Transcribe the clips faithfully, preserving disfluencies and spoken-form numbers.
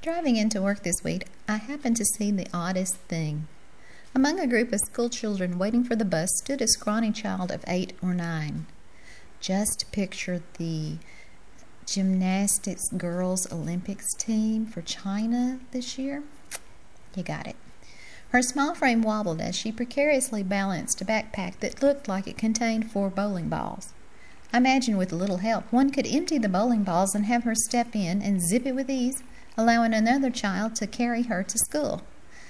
Driving into work this week, I happened to see the oddest thing. Among a group of school children waiting for the bus stood a scrawny child of eight or nine. Just picture the gymnastics girls Olympics team for China this year. You got it. Her small frame wobbled as she precariously balanced a backpack that looked like it contained four bowling balls. I imagine with a little help, one could empty the bowling balls and have her step in and zip it with ease, allowing another child to carry her to school.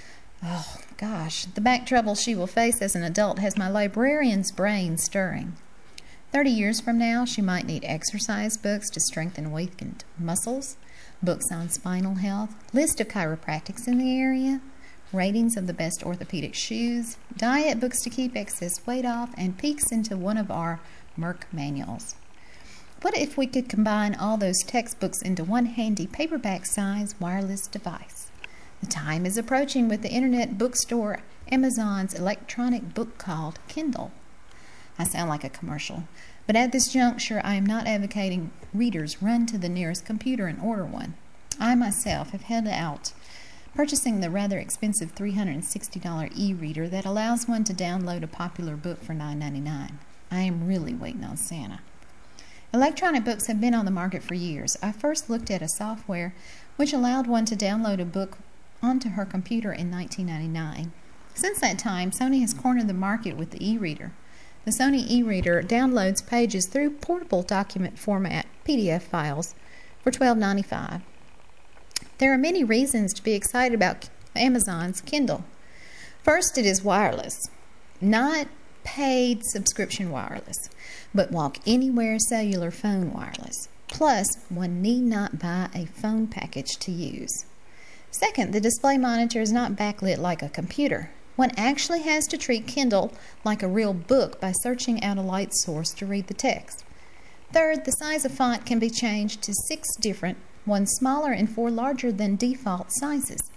Oh, gosh, the back trouble she will face as an adult has my librarian's brain stirring. Thirty years from now, she might need exercise books to strengthen weakened muscles, books on spinal health, list of chiropractics in the area, ratings of the best orthopedic shoes, diet books to keep excess weight off, and peeks into one of our Merck manuals. What if we could combine all those textbooks into one handy paperback-size wireless device? The time is approaching with the internet bookstore Amazon's electronic book called Kindle. I sound like a commercial, but at this juncture I am not advocating readers run to the nearest computer and order one. I myself have held out purchasing the rather expensive three hundred sixty dollars e-reader that allows one to download a popular book for nine ninety-nine. I am really waiting on Santa. Electronic books have been on the market for years. I first looked at a software which allowed one to download a book onto her computer in nineteen ninety-nine. Since that time, Sony has cornered the market with the e-reader. The Sony e-reader downloads pages through portable document format P D F files for twelve ninety-five. There are many reasons to be excited about Amazon's Kindle. First, it is wireless, not paid subscription wireless, but walk anywhere cellular phone wireless. Plus, one need not buy a phone package to use. Second, the display monitor is not backlit like a computer. One actually has to treat Kindle like a real book by searching out a light source to read the text. Third, the size of font can be changed to six different, one smaller and four larger than default sizes.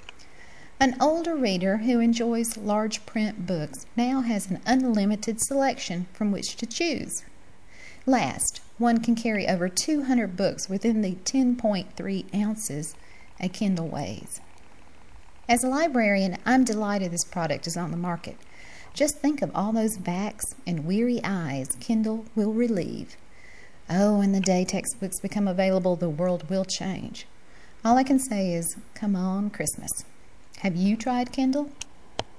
An older reader who enjoys large print books now has an unlimited selection from which to choose. Last, one can carry over two hundred books within the ten point three ounces a Kindle weighs. As a librarian, I'm delighted this product is on the market. Just think of all those backs and weary eyes Kindle will relieve. Oh, and the day textbooks become available, the world will change. All I can say is, come on, Christmas. Have you tried Kindle?